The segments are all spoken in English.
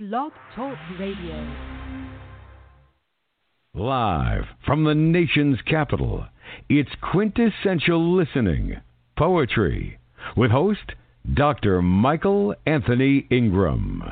Blog Talk Radio. Live from the nation's capital, it's Quintessential Listening, Poetry, with host Dr. Michael Anthony Ingram.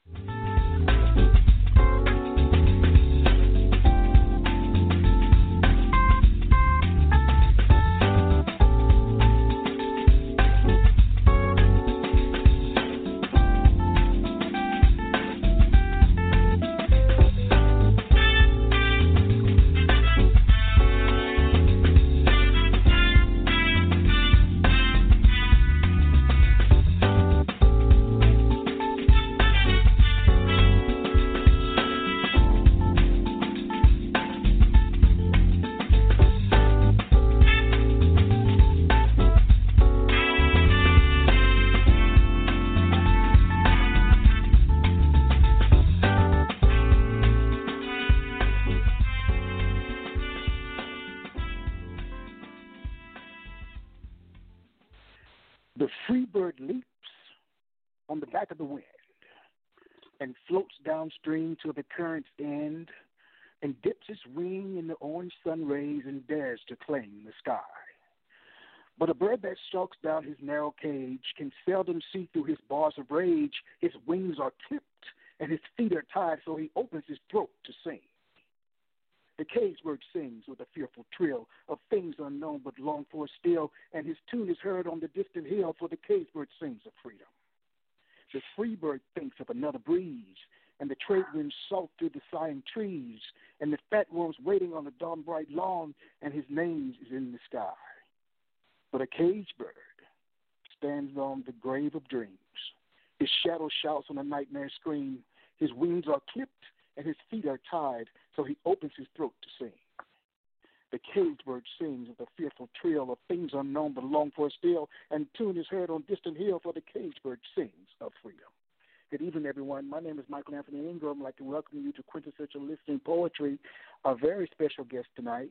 The free bird leaps on the back of the wind and floats downstream to the current's end and dips its wing in the orange sun rays and dares to claim the sky. But a bird that stalks down his narrow cage can seldom see through his bars of rage. His wings are clipped and his feet are tied, so he opens his throat to sing. The cage bird sings with a fearful trill of things unknown but longed for still, and his tune is heard on the distant hill, for the cage bird sings of freedom. The free bird thinks of another breeze, and the trade winds salt through the sighing trees, and the fat worms waiting on the dawn bright lawn, and his name is in the sky. But a cage bird stands on the grave of dreams. His shadow shouts on a nightmare scream. His wings are clipped and his feet are tied, so he opens his throat to sing. The cage bird sings with a fearful trill of things unknown but longed for still, and tune is heard on distant hill, for the cage bird sings of freedom. Good evening, everyone. My name is Michael Anthony Ingram. I'd like to welcome you to Quintessential Listening Poetry. A very special guest tonight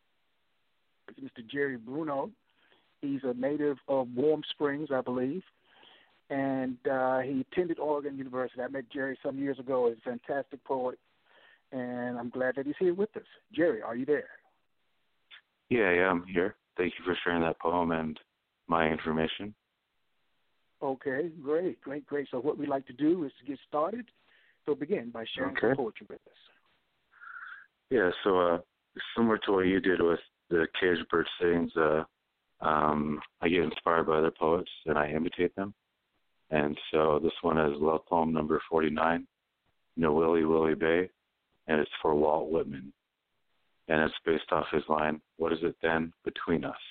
is Mr. Jerry Bruno. He's a native of Warm Springs, I believe, and he attended Oregon University. I met Jerry some years ago. He's a fantastic poet, and I'm glad that he's here with us. Jerry, are you there? Yeah, I'm here. Thank you for sharing that poem and my information. Okay, great. So what we'd like to do is to get started. So begin by sharing some poetry with us. Yeah, so similar to what you did with the Cage Bird Sings, I get inspired by other poets and I imitate them. And so this one is love poem number 49, No Willy Willy Bay, and it's for Walt Whitman. And it's based off his line, what is it then between us?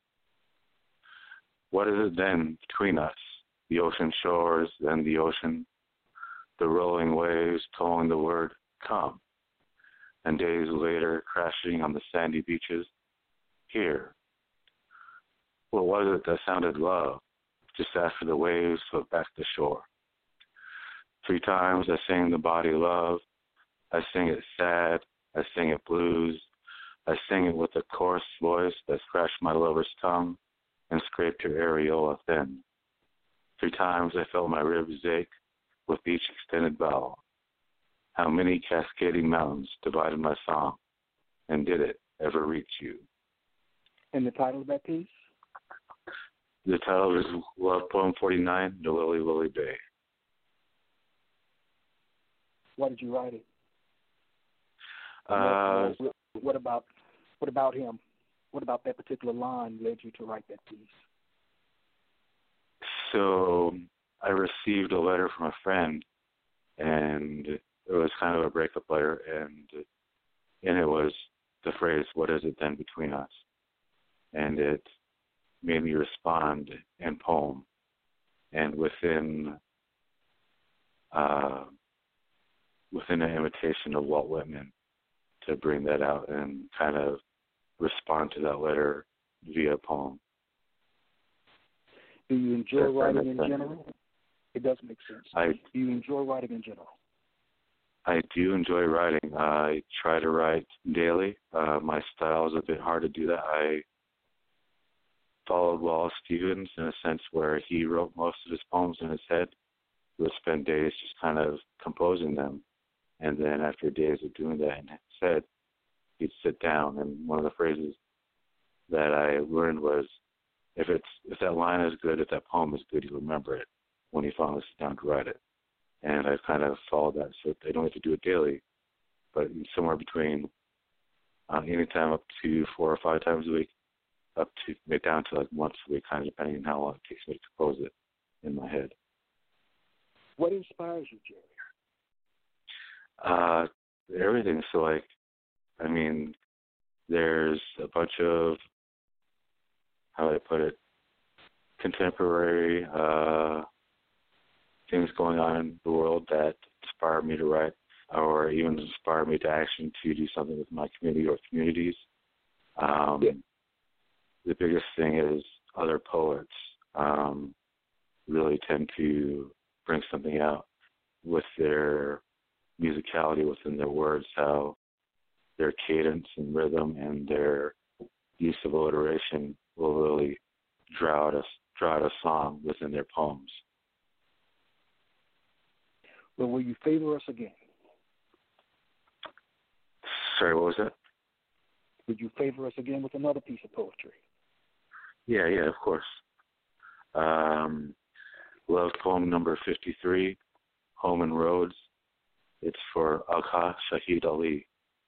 What is it then between us? The ocean shores and the ocean, the rolling waves tolling the word, come. And days later, crashing on the sandy beaches, here. What was it that sounded love? Just after the waves swept back the shore. 3 times I sang the body love. I sing it sad. I sing it blues. I sing it with a coarse voice that scratched my lover's tongue and scraped her areola thin. 3 times I felt my ribs ache with each extended vowel. How many cascading mountains divided my song, and did it ever reach you? And the title of that piece? The title is Love Poem 49, No Willy Willy Bay. Why did you write it? What about him? What about that particular line led you to write that piece? So I received a letter from a friend, and it was kind of a breakup letter, and in it was the phrase, what is it then between us? And it made me respond in poem, and within an imitation of Walt Whitman, to bring that out and kind of respond to that letter via poem. Do you enjoy writing in general? It does make sense. Do you enjoy writing in general? I do enjoy writing. I try to write daily. My style is a bit hard to do that. I followed Wallace Stevens in a sense where he wrote most of his poems in his head, would spend days just kind of composing them. And then after days of doing that and said, he'd sit down, and one of the phrases that I learned was, if that line is good, if that poem is good, you'll remember it when you finally sit down to write it. And I've kind of followed that. So I don't have to do it daily, but somewhere between anytime up to 4 or 5 times a week, up to down to like once a week, kind of depending on how long it takes me to compose it in my head. What inspires you, Jerry? Everything. So, like, I mean, there's a bunch of, how would I put it, contemporary things going on in the world that inspire me to write, or even inspire me to action to do something with my community or communities. The biggest thing is other poets really tend to bring something out with their musicality within their words, how their cadence and rhythm and their use of alliteration will really draw out a song within their poems. Well, will you favor us again? Sorry, what was that? Would you favor us again with another piece of poetry? Yeah, of course. Love poem number 53, Home and Roads. It's for Agha Shahid Ali.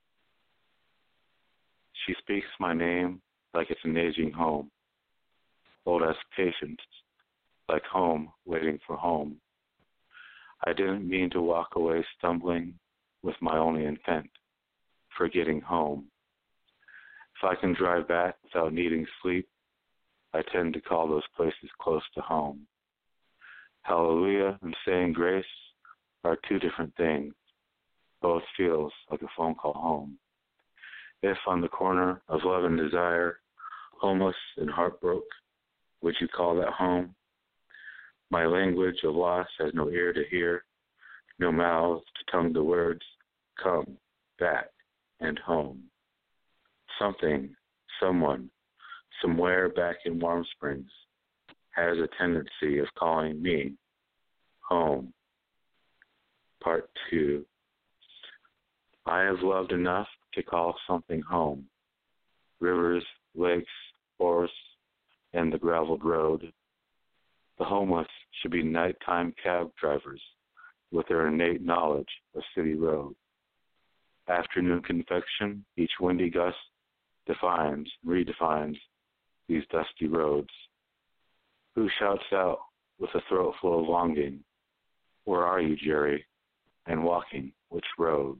She speaks my name like it's an aging home, old as patience, like home waiting for home. I didn't mean to walk away stumbling with my only intent, forgetting home. If I can drive back without needing sleep, I tend to call those places close to home. Hallelujah and saying grace are two different things. Both feels like a phone call home. If on the corner of love and desire, homeless and heartbroken, would you call that home? My language of loss has no ear to hear, no mouth to tongue the words, come, back, and home. Something, someone, somewhere back in Warm Springs has a tendency of calling me home. Part 2. I have loved enough to call something home. Rivers, lakes, forests, and the graveled road. The homeless should be nighttime cab drivers with their innate knowledge of city road. Afternoon confection, each windy gust redefines these dusty roads. Who shouts out with a throat full of longing, where are you, Jerry, and walking which road?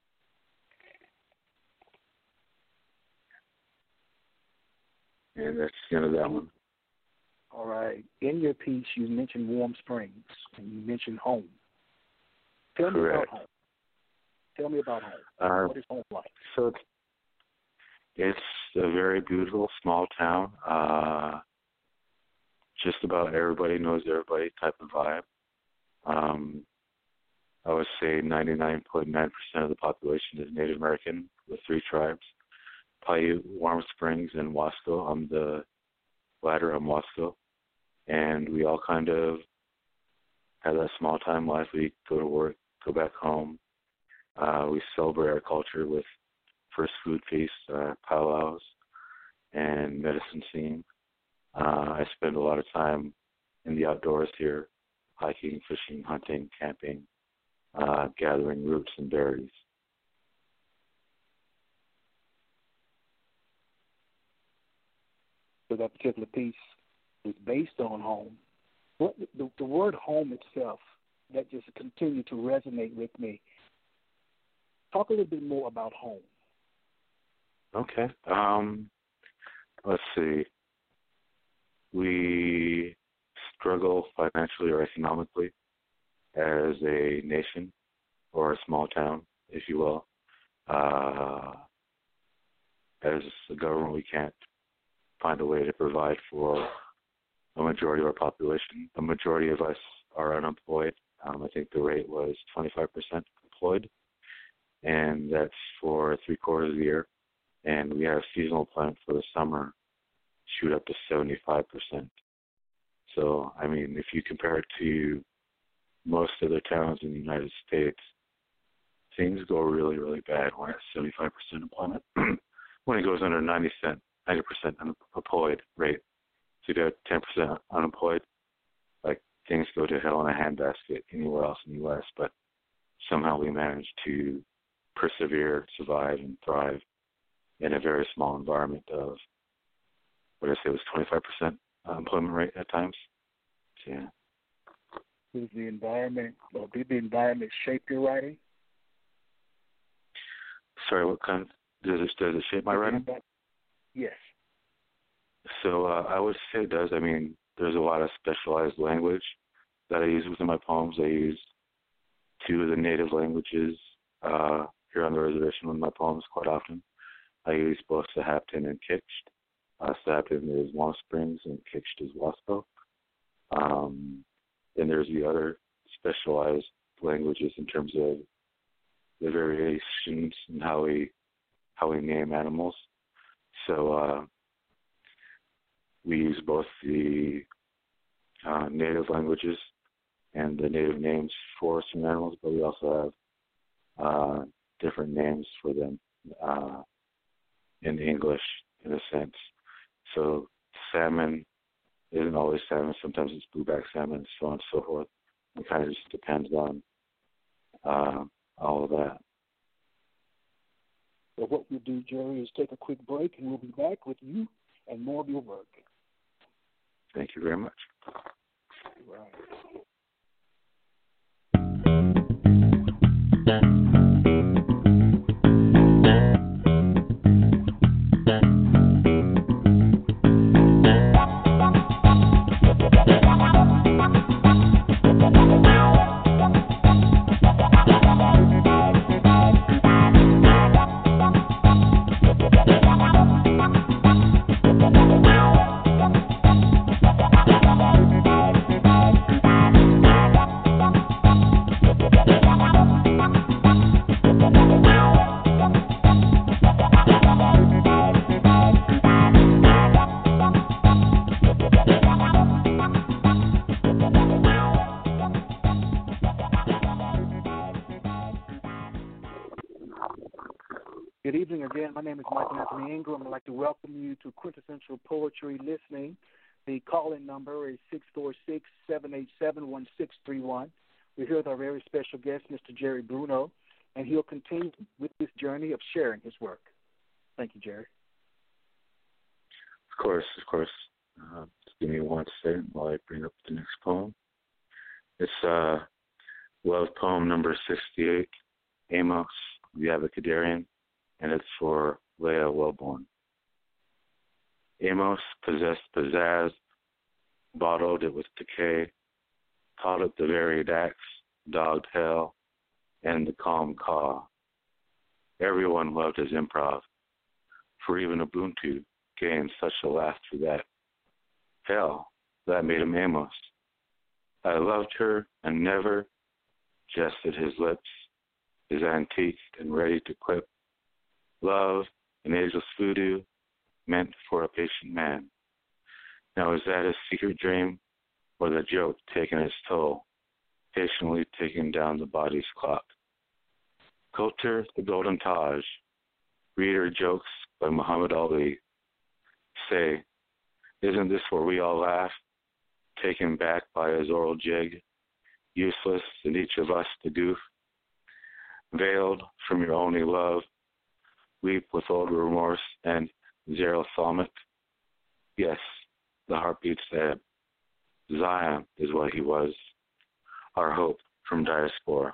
And that's the end of that one. All right. In your piece, you mentioned Warm Springs, and you mentioned home. Tell me about home. Tell me about home. What is home like? So it's a very beautiful small town. Just about everybody knows everybody type of vibe. I would say 99.9% of the population is Native American with 3 tribes: Paiute, Warm Springs, and Wasco. I'm the latter. I'm Wasco. And we all kind of have that small time life. We go to work, go back home. We celebrate our culture with first food feasts, powwows, and medicine scene. I spend a lot of time in the outdoors here, hiking, fishing, hunting, camping, gathering roots and berries. So that particular piece is based on home. What the word home itself, that just continued to resonate with me. Talk a little bit more about home. Okay. Let's see. We struggle financially or economically as a nation or a small town, if you will. As a government, we can't find a way to provide for a majority of our population. A majority of us are unemployed. I think the rate was 25% employed, and that's for 3/4 of the year. And we have seasonal employment for the summer shoot up to 75%. So, I mean, if you compare it to most other towns in the United States, things go really, really bad when it's 75% employment. When it goes under 90% unemployed rate, so you got 10% unemployed, like things go to hell in a handbasket anywhere else in the U.S., but somehow we manage to persevere, survive, and thrive in a very small environment of, what did I say, it was 25% unemployment rate at times. So, yeah. Did the environment shape your writing? Sorry, what kind? Does it shape my writing? Yes. So I would say it does. I mean, there's a lot of specialized language that I use within my poems. I use 2 of the native languages here on the reservation with my poems quite often. I use both Sahaptin and Kikst. Sahaptin is Warm Springs and Kikst is Wasco. Then there's the other specialized languages in terms of the variations in how we name animals. So we use both the native languages and the native names for some animals, but we also have different names for them in English, in a sense. So salmon isn't always salmon. Sometimes it's blueback salmon, so on and so forth. It kind of just depends on all of that. So what we'll do, Jerry, is take a quick break, and we'll be back with you and more of your work. Thank you very much. Right. Good evening again. My name is Michael Anthony Ingram. I'd like to welcome you to Quintessential Poetry Listening. The call-in number is 646-787-1631. We're here with our very special guest, Mr. Jerry Bruno, and he'll continue with this journey of sharing his work. Thank you, Jerry. Of course. Just give me 1 second while I bring up the next poem. It's love poem number 68, Amos, the Abacadarian, and it's for Leah Wellborn. Amos possessed pizzazz, bottled it with decay, called it the varied axe, dogged hell, and the calm caw. Everyone loved his improv, for even Ubuntu gained such a laugh through that. Hell, that made him Amos. I loved her and never jested his lips, his antique and ready to clip. Love, an ageless voodoo, meant for a patient man. Now is that his secret dream, or the joke taking its toll, patiently taking down the body's clock? Culture, the Golden Taj, reader jokes by Muhammad Ali. Say, isn't this where we all laugh, taken back by his oral jig, useless in each of us to goof? Veiled from your only love, weep with old remorse and xerophthalmic. Yes, the heartbeats ebb. Zion is what he was, our hope from diaspora.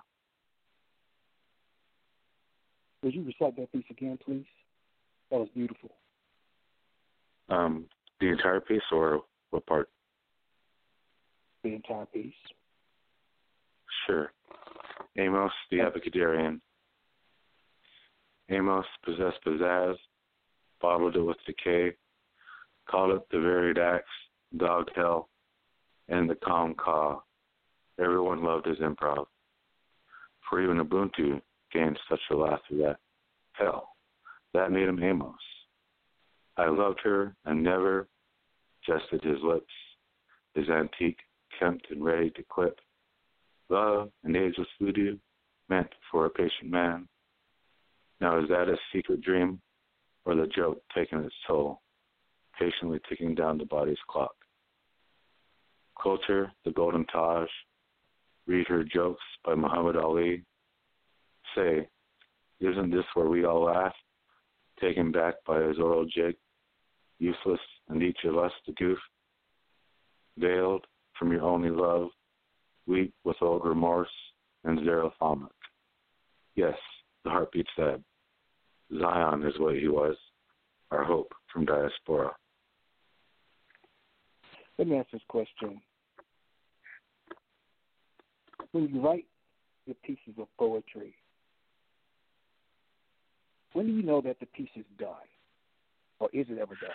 Would you recite that piece again, please? That was beautiful. The entire piece, or what part? The entire piece. Sure. Amos, the Abacadarian. Amos possessed pizzazz, bottled it with decay, called it the varied axe, dogged hell, and the calm caw. Everyone loved his improv, for even Ubuntu gained such a laugh through that. Hell, that made him Amos. I loved her and never jested his lips, his antique kempt and ready to clip. Love and ageless voodoo meant for a patient man. Now is that a secret dream or the joke taking its toll, patiently ticking down the body's clock? Culture, the Golden Taj, read her jokes by Muhammad Ali. Say, isn't this where we all laugh, taken back by his oral jig, useless and each of us the goof? Veiled from your only love, weep with old remorse and xerophthalmic. Yes, the heartbeat said, Zion is what he was, our hope from diaspora. Let me ask this question. When you write your pieces of poetry, when do you know that the piece is done? Or is it ever done?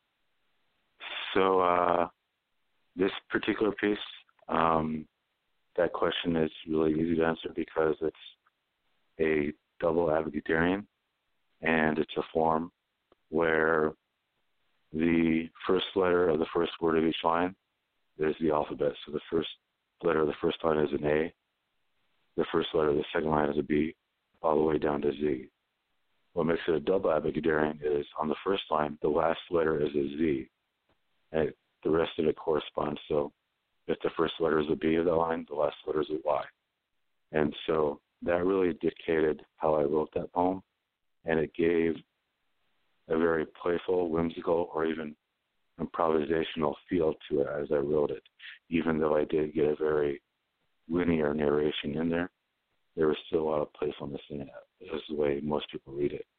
So this particular piece, that question is really easy to answer because it's a double abecedarian, and it's a form where the first letter of the first word of each line is the alphabet. So the first letter of the first line is an A. The first letter of the second line is a B, all the way down to Z. What makes it a double abecedarian is on the first line, the last letter is a Z. And the rest of it corresponds. So if the first letter is a B of the line, the last letter is a Y. And so that really dictated how I wrote that poem, and it gave a very playful, whimsical, or even improvisational feel to it as I wrote it. Even though I did get a very linear narration in there, there was still a lot of playfulness in it. This is the way most people read it.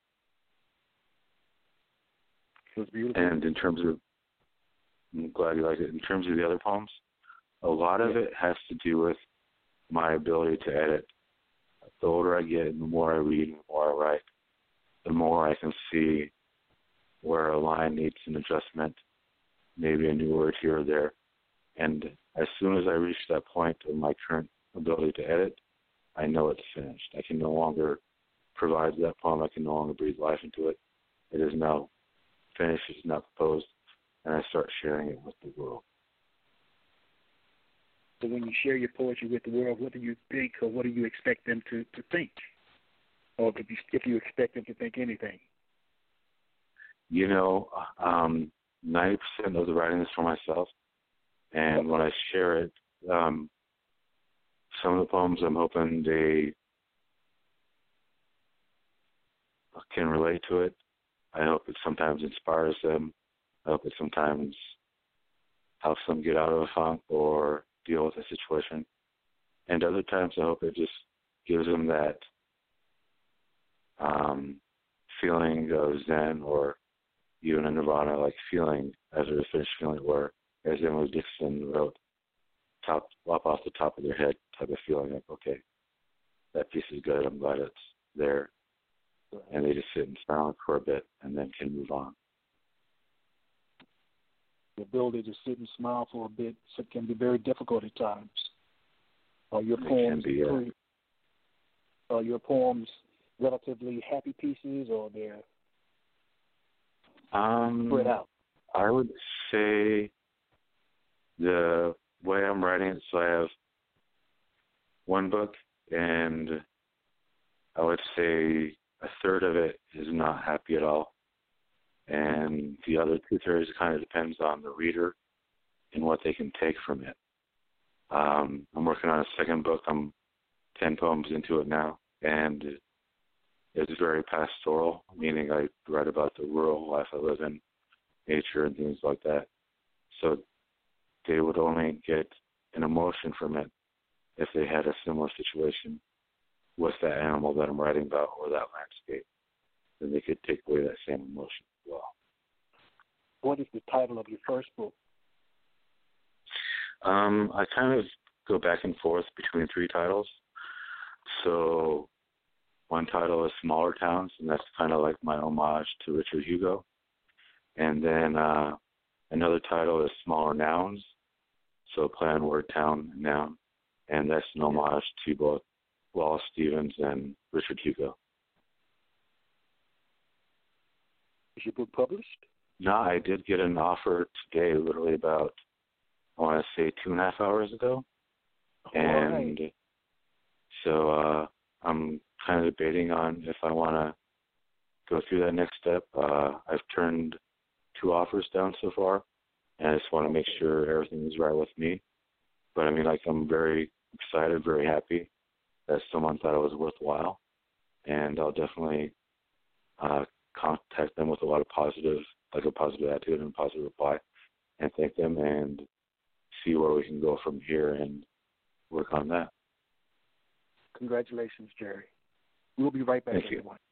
It was beautiful. And in terms of, I'm glad you liked it. In terms of the other poems, a lot of it has to do with my ability to edit. The older I get, the more I read, the more I write, the more I can see where a line needs an adjustment, maybe a new word here or there. And as soon as I reach that point of my current ability to edit, I know it's finished. I can no longer provide that poem. I can no longer breathe life into it. It is now finished. It's now composed, and I start sharing it with the world. So when you share your poetry with the world, what do you think, or what do you expect them to think? Or if you expect them to think anything? 90% of the writing is for myself. And when I share it, some of the poems I'm hoping they can relate to it. I hope it sometimes inspires them. I hope it sometimes helps them get out of a funk or deal with a situation. And other times I hope it just gives them that feeling of Zen or even a Nirvana-like feeling as they're finished feeling, where, as Emily Dickinson wrote, top off the top of their head type of feeling, like, okay, that piece is good, I'm glad it's there. And they just sit in silence for a bit and then can move on. The ability to sit and smile for a bit can be very difficult at times. Are your poems relatively happy pieces, or they're spread out? I would say the way I'm writing it, so I have one book, and I would say a third of it is not happy at all. And the other 2/3 kind of depends on the reader and what they can take from it. I'm working on a second book. I'm 10 poems into it now, and it's very pastoral, meaning I write about the rural life I live in, nature and things like that. So they would only get an emotion from it if they had a similar situation with that animal that I'm writing about or that landscape. Then they could take away that same emotion as well. What is the title of your first book? I kind of go back and forth between 3 titles. So one title is Smaller Towns, and that's kind of like my homage to Richard Hugo. And then another title is Smaller Nouns, so play on word town and noun, and that's an homage to both Wallace Stevens and Richard Hugo. Is your book published? No, I did get an offer today, literally about, I want to say 2.5 hours ago. And So I'm kind of debating on if I want to go through that next step. I've turned 2 offers down so far, and I just want to make sure everything is right with me. But I mean, like, I'm very excited, very happy that someone thought it was worthwhile, and I'll definitely contact them with a lot of positive attitude and positive reply, and thank them and see where we can go from here and work on that. Congratulations, Jerry. We'll be right back, Thank you. everyone.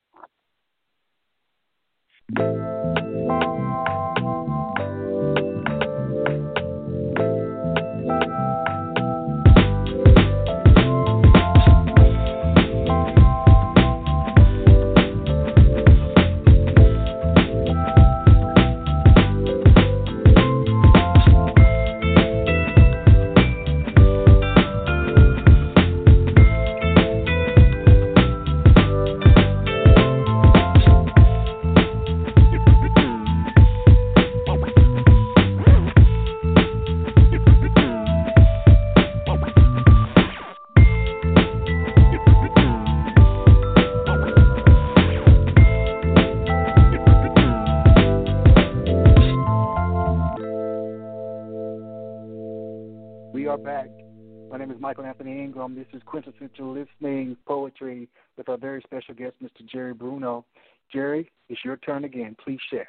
We are back. My name is Michael Anthony Ingram. This is Quintessential Listening Poetry with our very special guest, Mr. Jerry Bruno. Jerry, it's your turn again. Please share.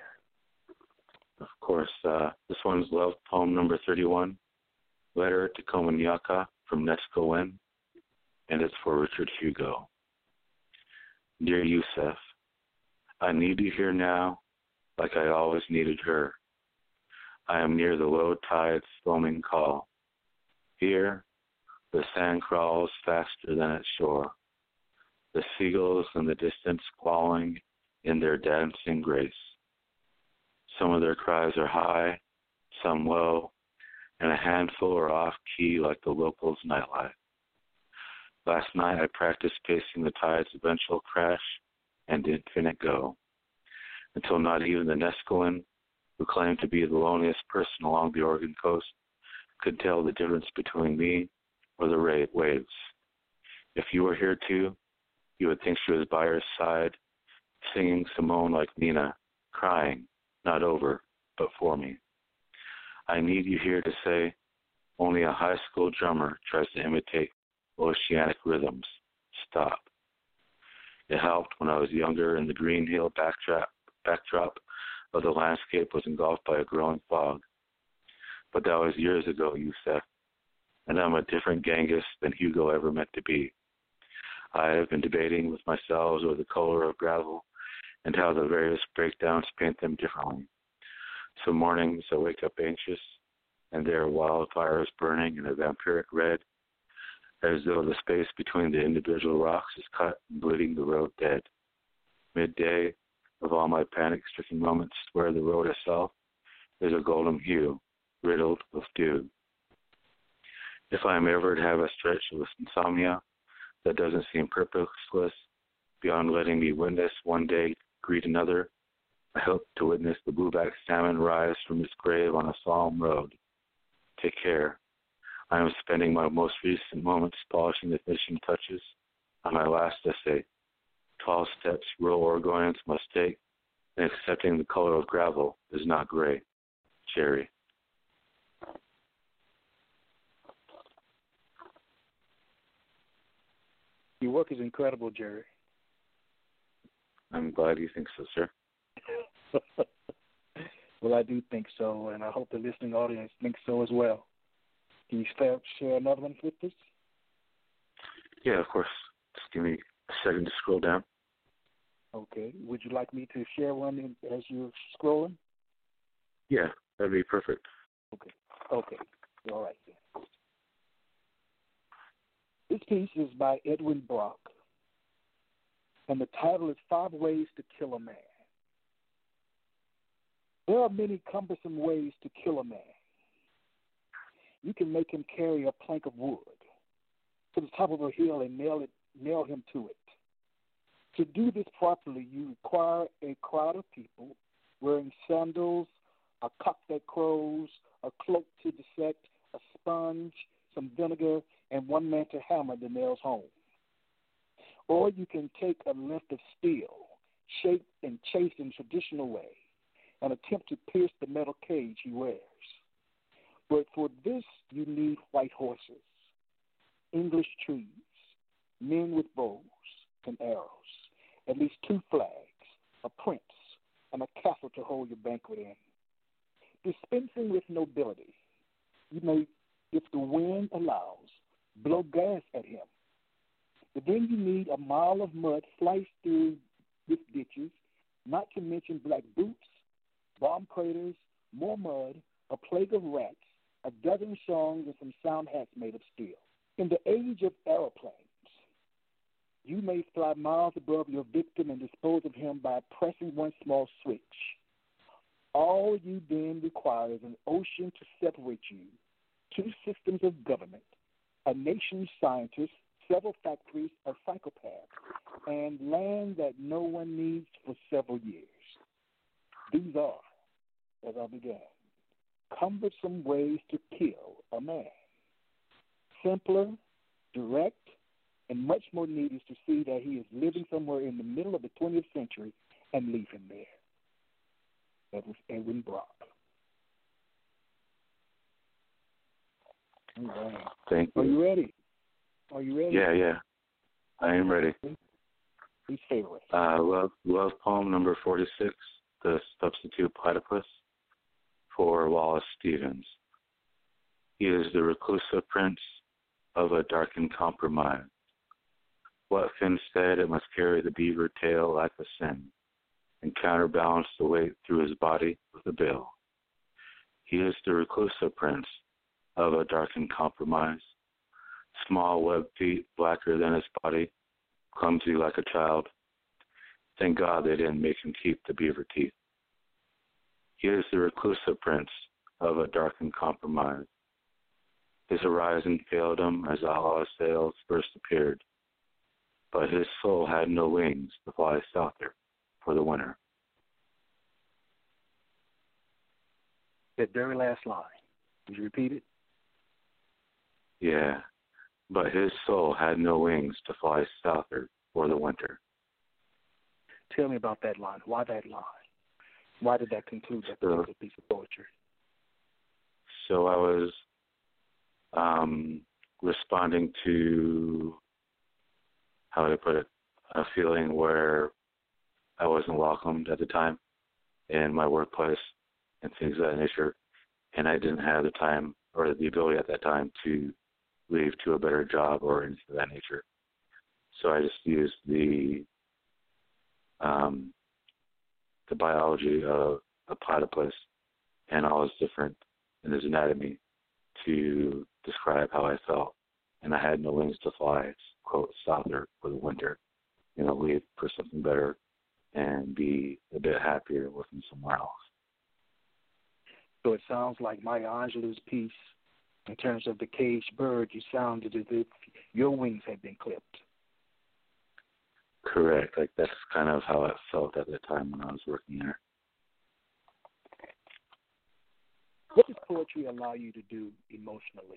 Of course, this one's love poem number 31, Letter to Komanyaka from Nesco Wen, and it's for Richard Hugo. Dear Yusef, I need you here now like I always needed her. I am near the low tide's foaming call. Here, the sand crawls faster than its shore, the seagulls in the distance squalling in their dancing grace. Some of their cries are high, some low, and a handful are off-key like the locals' nightlife. Last night I practiced pacing the tide's eventual crash and infinite go, until not even the Nescoan, who claimed to be the loneliest person along the Oregon coast, could tell the difference between me or the waves. If you were here too, you would think she was by her side, singing Simone like Nina, crying, not over, but for me. I need you here to say, only a high school drummer tries to imitate oceanic rhythms. Stop. It helped when I was younger and the Green Hill backdrop of the landscape was engulfed by a growing fog. But that was years ago, Yusef, and I'm a different Genghis than Hugo ever meant to be. I have been debating with myself over the color of gravel and how the various breakdowns paint them differently. Some mornings I wake up anxious, and there are wildfires burning in a vampiric red, as though the space between the individual rocks is cut and bleeding the road dead. Midday, of all my panic-stricken moments where the road itself is a golden hue, riddled with dew. If I am ever to have a stretch of insomnia that doesn't seem purposeless, beyond letting me witness one day greet another, I hope to witness the blueback salmon rise from its grave on a solemn road. Take care. I am spending my most recent moments polishing the finishing touches on my last essay. 12 steps rural Oregonians must take in accepting the color of gravel is not gray. Jerry. Your work is incredible, Jerry. I'm glad you think so, sir. Well, I do think so, and I hope the listening audience thinks so as well. Can you share another one with us? Yeah, of course. Just give me a second to scroll down. Okay. Would you like me to share one as you're scrolling? Yeah, that'd be perfect. Okay. All right then. This piece is by Edwin Brock, and the title is 5 Ways to Kill a Man. There are many cumbersome ways to kill a man. You can make him carry a plank of wood to the top of a hill and nail him to it. To do this properly, you require a crowd of people wearing sandals, a cock that crows, a cloak to dissect, a sponge, some vinegar, and one man to hammer the nails home. Or you can take a length of steel, shaped and chased in traditional way, and attempt to pierce the metal cage he wears. But for this, you need white horses, English trees, men with bows and arrows, at least 2 flags, a prince, and a castle to hold your banquet in. Dispensing with nobility, you may, if the wind allows, blow gas at him. But then you need a mile of mud sliced through with ditches, not to mention black boots, bomb craters, more mud, a plague of rats, a dozen songs, and some sound hats made of steel. In the age of aeroplanes, you may fly miles above your victim and dispose of him by pressing one small switch. All you then require is an ocean to separate you, 2 systems of government, a nation's scientists, several factories, a psychopath, and land that no one needs for several years. These are, as I began, cumbersome ways to kill a man. Simpler, direct, and much more needed to see that he is living somewhere in the middle of the 20th century and leave him there. That was Edwin Brock. All right. Thank you. Are you ready? Are you ready? Yeah. I am ready. Who's favorite? Love poem number 46, The Substitute Platypus, for Wallace Stevens. He is the reclusive prince of a darkened compromise. What Finn said, it must carry the beaver tail like a sin, and counterbalance the weight through his body with a bill. He is the reclusive prince of a darkened compromise. Small webbed feet, blacker than his body, clumsy like a child. Thank God they didn't make him keep the beaver teeth. He is the reclusive prince of a darkened compromise. His horizon failed him as outlaw sails first appeared, but his soul had no wings to fly southward for the winter. That very last line. Would you repeat it? Yeah, but his soul had no wings to fly southward for the winter. Tell me about that line. Why that line? Why did that conclude that particular piece of poetry? So I was responding to, how would I put it, a feeling where I wasn't welcomed at the time in my workplace and things of that nature, and I didn't have the time or the ability at that time to leave to a better job or anything of that nature. So I just used the biology of a platypus and all its different in his anatomy to describe how I felt. And I had no wings to fly, quote, southward for the winter, leave for something better and be a bit happier working somewhere else. So it sounds like Maya Angelou's piece, in terms of the caged bird, you sounded as if your wings had been clipped. Correct. Like that's kind of how it felt at the time when I was working there. What does poetry allow you to do emotionally?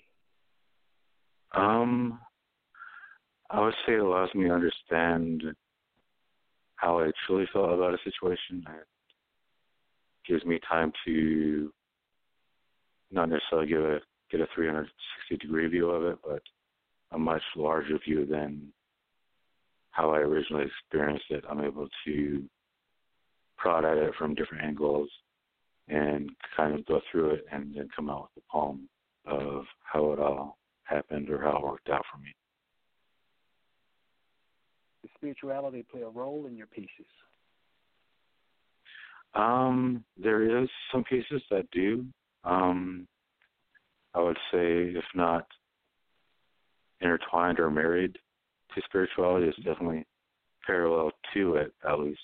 I would say it allows me to understand how I truly felt about a situation. It gives me time to not necessarily get a 360-degree view of it, but a much larger view than how I originally experienced it. I'm able to prod at it from different angles and kind of go through it and then come out with a poem of how it all happened or how it worked out for me. Does spirituality play a role in your pieces? There is some pieces that do. I would say, if not intertwined or married to spirituality, it's definitely parallel to it, at least.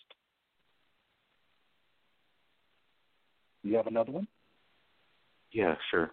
You have another one? Yeah, sure.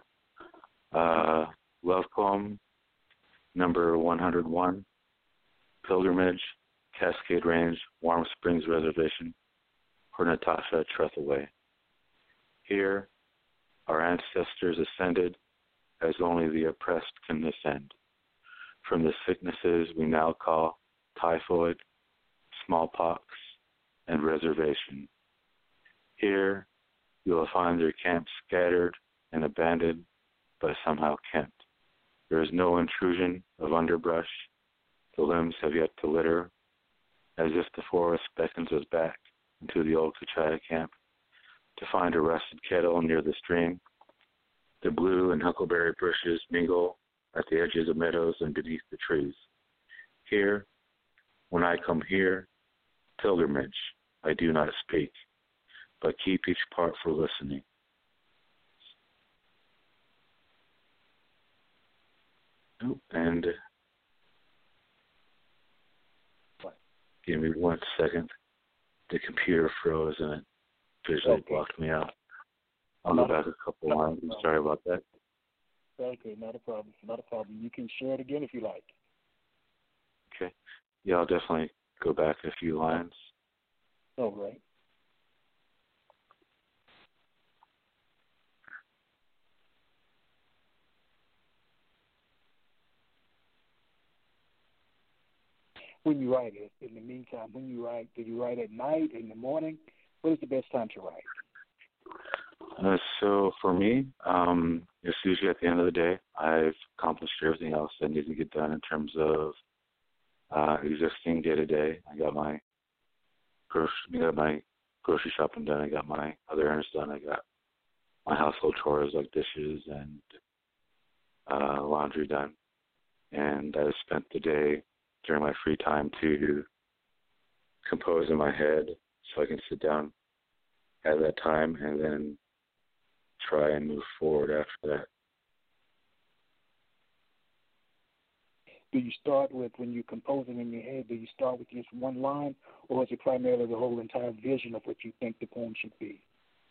Love poem number 101, Pilgrimage, Cascade Range, Warm Springs Reservation, for Natasha Trethaway. Here, our ancestors ascended as only the oppressed can ascend. From the sicknesses we now call typhoid, smallpox, and reservation. Here, you will find their camps scattered and abandoned, but somehow kept. There is no intrusion of underbrush. The limbs have yet to litter, as if the forest beckons us back into the old Kachaya camp to find a rusted kettle near the stream. The blue and huckleberry bushes mingle at the edges of meadows and beneath the trees. Here, when I come here, pilgrimage, I do not speak, but keep each part for listening. And give me 1 second. The computer froze and it visually blocked me out. I'll go back a couple lines. I'm sorry about that. Okay, not a problem. Not a problem. You can share it again if you like. Okay. Yeah, I'll definitely go back a few lines. All right. When you write it, in the meantime, when you write, do you write at night, in the morning? What is the best time to write? So for me, it's usually at the end of the day. I've accomplished everything else that needs to get done in terms of existing day to day. I got my grocery shopping done. I got my other errands done. I got my household chores like dishes and laundry done. And I spent the day during my free time to compose in my head so I can sit down at that time and then try and move forward after that. Do you start with, when you're composing in your head, do you start with just one line, or is it primarily the whole entire vision of what you think the poem should be?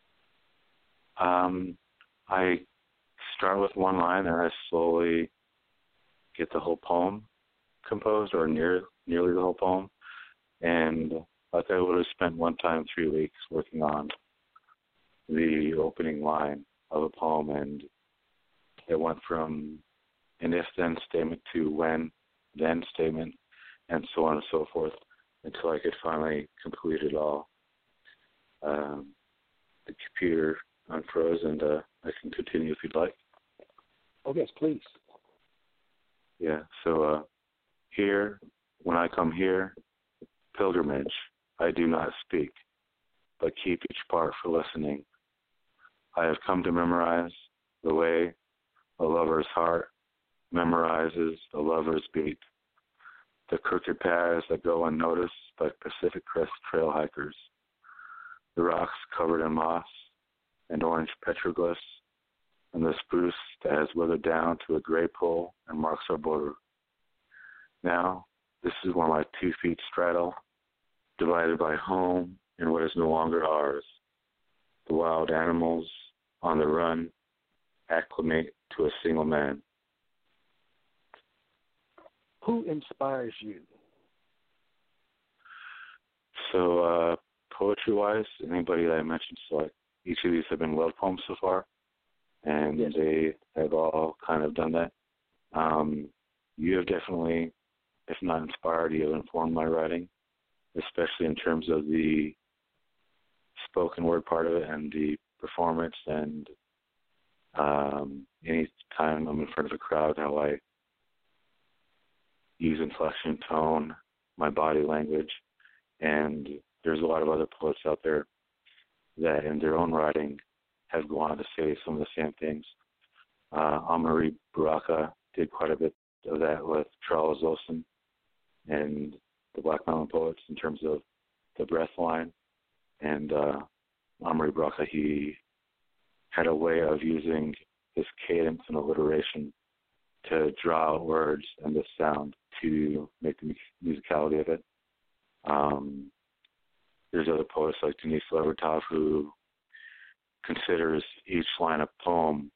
I start with one line and I slowly get the whole poem composed, or nearly the whole poem. And like I would have spent one time 3 weeks working on the opening line of a poem, and it went from an if-then statement to when-then statement, and so on and so forth, until I could finally complete it all. The computer unfroze, and I can continue if you'd like. Oh, yes, please. Yeah, so here, when I come here, pilgrimage, I do not speak, but keep each part for listening. I have come to memorize the way a lover's heart memorizes a lover's beat, the crooked paths that go unnoticed by Pacific Crest trail hikers, the rocks covered in moss and orange petroglyphs, and the spruce that has withered down to a gray pole and marks our border. Now, this is where my 2 feet straddle, divided by home and what is no longer ours. The wild animals on the run acclimate to a single man. Who inspires you? So, poetry-wise, anybody that I mentioned, so like each of these have been love poems so far, and yes, they have all kind of done that. You have definitely, if not inspired, you have informed my writing, especially in terms of the spoken word part of it and the performance, and any time I'm in front of a crowd, how I use inflection, tone, my body language. And there's a lot of other poets out there that in their own writing have gone on to say some of the same things. Amari Baraka did quite a bit of that with Charles Olson and the Black Mountain Poets in terms of the breath line. And Amari Baraka, he had a way of using his cadence and alliteration to draw out words and the sound to make the musicality of it. There's other poets like Denise Levertov who considers each line a poem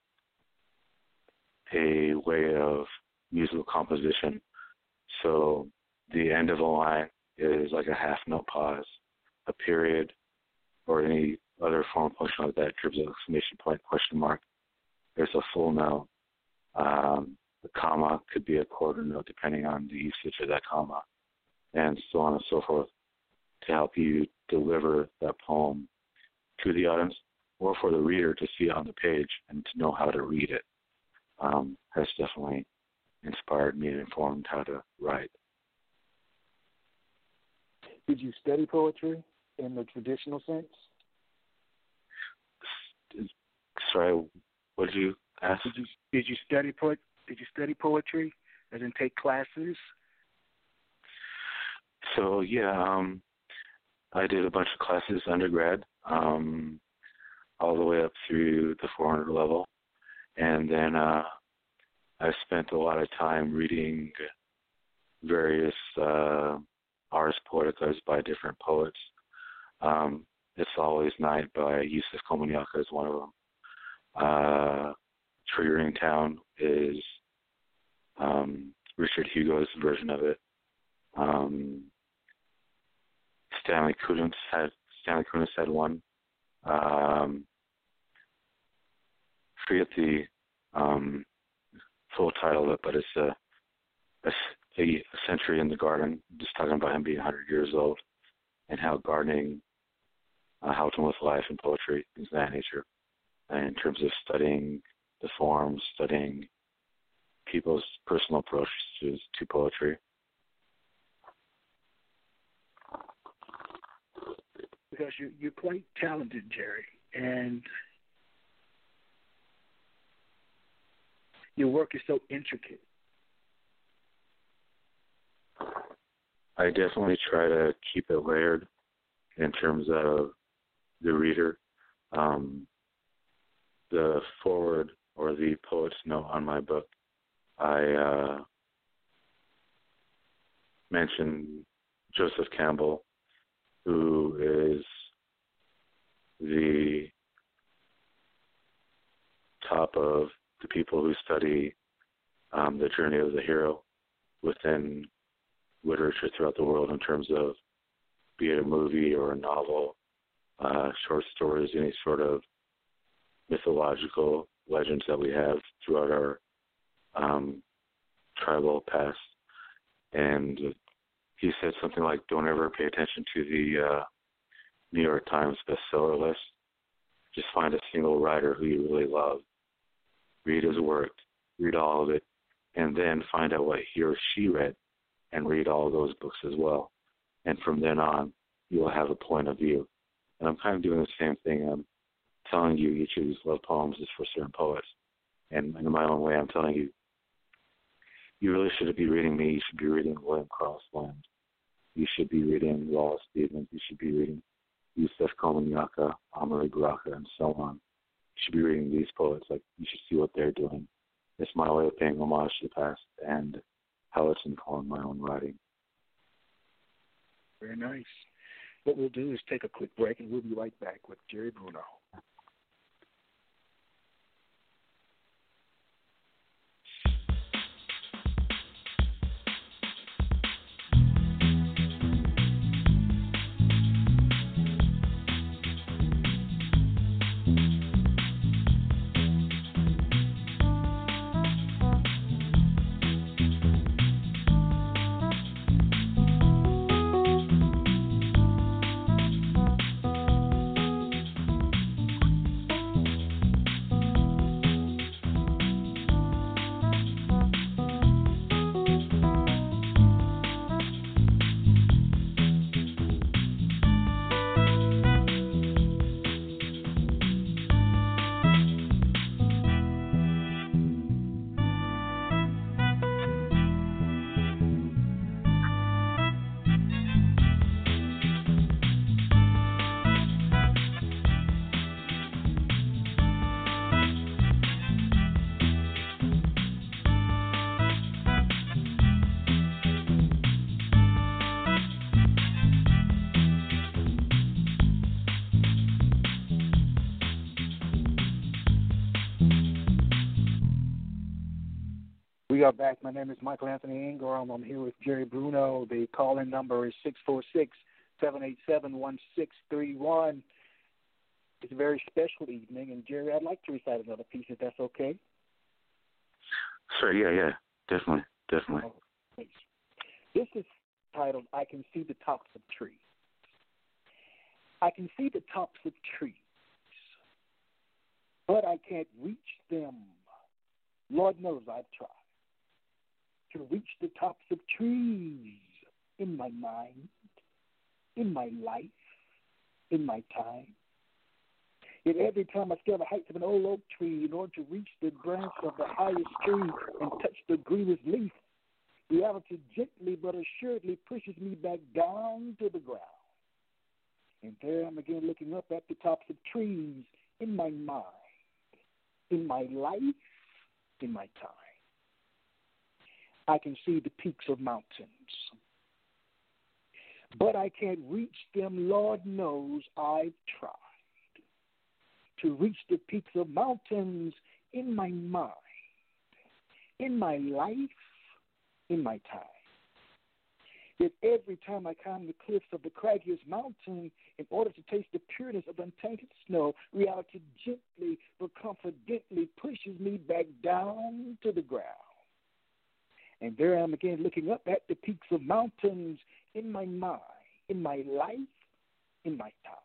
a way of musical composition. So the end of a line is like a half note pause, a period, or any other form of function like that, trips of exclamation point, question mark. There's a full note. The comma could be a quarter note depending on the usage of that comma. and so on and so forth to help you deliver that poem to the audience or for the reader to see it on the page and to know how to read it. Has definitely inspired me and informed how to write. Did you study poetry in the traditional sense? Sorry, what did you ask? Did you study poetry, as in take classes? So yeah, I did a bunch of classes undergrad, all the way up through the 400 level, and then I spent a lot of time reading various Ars Poeticas by different poets. It's Always Night by Yusef Komunyakaa is one of them. Triggering Town is Richard Hugo's version of it. Stanley Kunitz had one. Forget the full title of it, but it's a Century in the Garden, just talking about him being 100 years old and how gardening helped him with life and poetry, things of that nature. And in terms of studying the forms, studying people's personal approaches to poetry. Because you're quite talented, Jerry, and your work is so intricate. I definitely try to keep it layered in terms of the reader. The foreword or the poet's note on my book, I mentioned Joseph Campbell, who is the top of the people who study the journey of the hero within literature throughout the world in terms of, be it a movie or a novel, short stories, any sort of mythological legends that we have throughout our tribal past. And he said something like, don't ever pay attention to the New York Times bestseller list. Just find a single writer who you really love. Read his work, read all of it, and then find out what he or she read and read all of those books as well. And from then on, you will have a point of view. And I'm kind of doing the same thing. I'm telling you each of these love poems is for certain poets. And in my own way, I'm telling you, you really shouldn't be reading me. You should be reading William Crossland. You should be reading Wallace Stevens. You should be reading Yusef Komunyakaa, Amari Baraka, and so on. You should be reading these poets. Like, you should see what they're doing. It's my way of paying homage to the past and how it's informed my own writing. Very nice. What we'll do is take a quick break, and we'll be right back with Jerry Bruno. We are back. My name is Michael Anthony Ingram. I'm here with Jerry Bruno. The call-in number is 646-787-1631. It's a very special evening, and Jerry, I'd like to recite another piece, if that's okay. Sure, yeah, definitely. Oh, thanks. This is titled, I Can See the Tops of Trees. I can see the tops of trees, but I can't reach them. Lord knows I've tried to reach the tops of trees in my mind, in my life, in my time. Yet every time I scale the heights of an old oak tree in order to reach the branch of the highest tree and touch the greenest leaf, reality gently but assuredly pushes me back down to the ground. And there I'm again looking up at the tops of trees in my mind, in my life, in my time. I can see the peaks of mountains, but I can't reach them. Lord knows I've tried to reach the peaks of mountains in my mind, in my life, in my time. Yet every time I climb the cliffs of the craggiest mountain in order to taste the pureness of untainted snow, reality gently but confidently pushes me back down to the ground. And there I am again looking up at the peaks of mountains in my mind, in my life, in my time.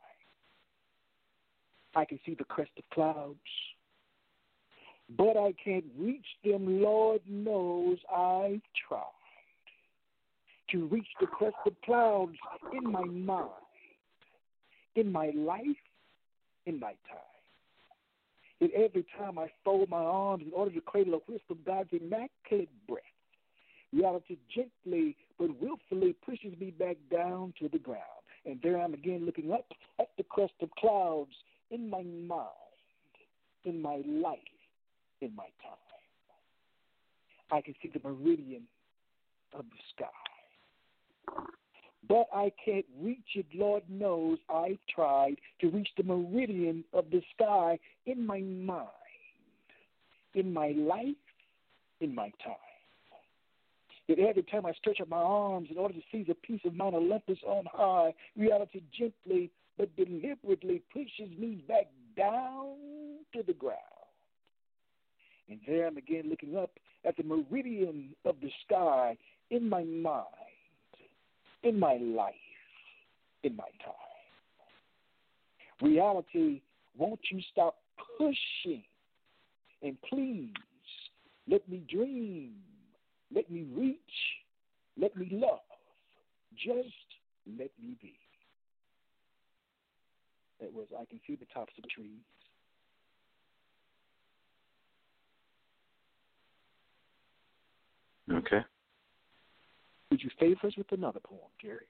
I can see the crest of clouds, but I can't reach them. Lord knows I've tried to reach the crest of clouds in my mind, in my life, in my time. And every time I fold my arms in order to cradle a wisp of God's immaculate breath, reality gently but willfully pushes me back down to the ground. And there I'm again looking up at the crest of clouds in my mind, in my life, in my time. I can see the meridian of the sky, but I can't reach it. Lord knows I've tried to reach the meridian of the sky in my mind, in my life, in my time. Yet every time I stretch out my arms in order to seize a piece of Mount Olympus on high, reality gently but deliberately pushes me back down to the ground. And there I'm again looking up at the meridian of the sky in my mind, in my life, in my time. Reality, won't you stop pushing? And please, let me dream, let me reach, let me love, just let me be. That was I Can See the Tops of Trees. Okay. Would you favor us with another poem, Gary?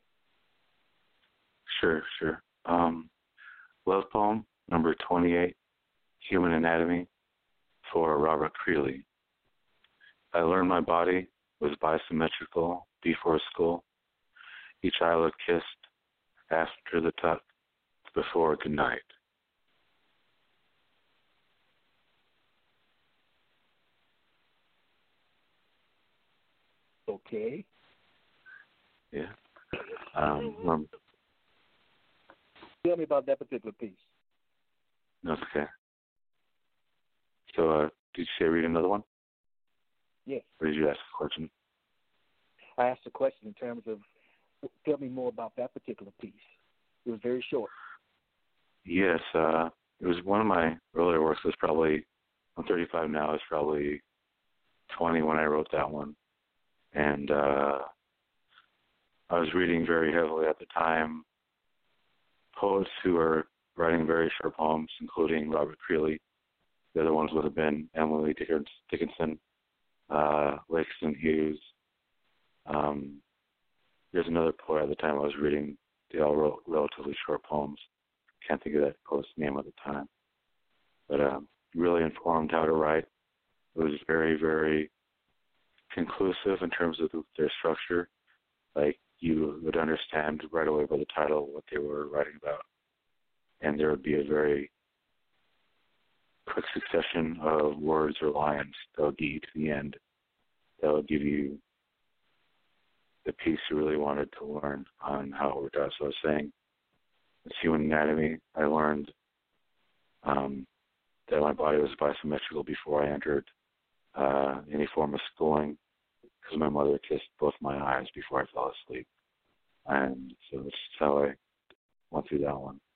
Sure. Love poem number 28, Human Anatomy, for Robert Creeley. I learned my body was bisymmetrical before school. Each eyelid kissed after the tuck before good night. Okay. Yeah. Tell me about that particular piece. Okay. So, did you say read another one? Yes. Or did you ask a question? I asked a question in terms of, tell me more about that particular piece. It was very short. Yes. It was one of my earlier works. It was probably, I'm 35 now. It's probably 20 when I wrote that one. And I was reading very heavily at the time poets who were writing very short poems, including Robert Creeley. The other ones would have been Emily Dickinson, Langston Hughes. There's another poet at the time I was reading. They all wrote relatively short poems. Can't think of that poet's name at the time. But really informed how to write. It was very, very conclusive in terms of their structure. Like, you would understand right away by the title what they were writing about. And there would be a very quick succession of words or lines that would get you to the end. That would give you the piece you really wanted to learn on how it worked out. So I was saying, with Human Anatomy, I learned that my body was bisymmetrical before I entered any form of schooling, because my mother kissed both my eyes before I fell asleep. And so that's how I went through that one.